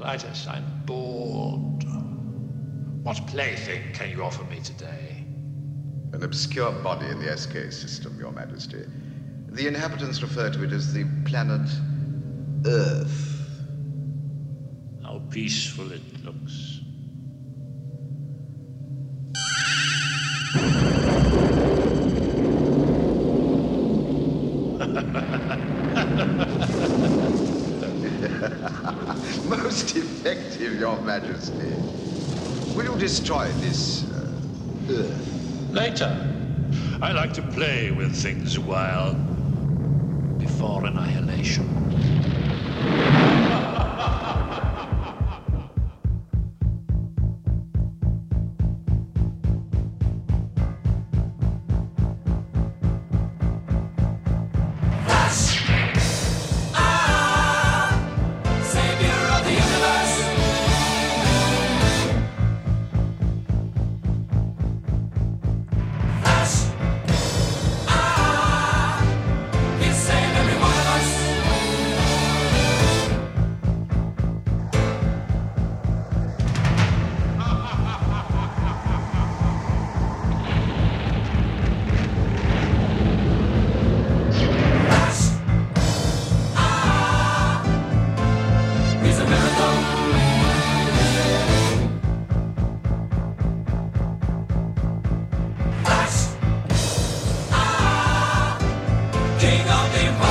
Clytus, I'm bored. What plaything can you offer me today? An obscure body in the SK system, Your Majesty. The inhabitants refer to it as the planet Earth. How peaceful it looks. Most effective, Your Majesty. Will you destroy this Earth? Later. I like to play with things a while. Before annihilation. King of the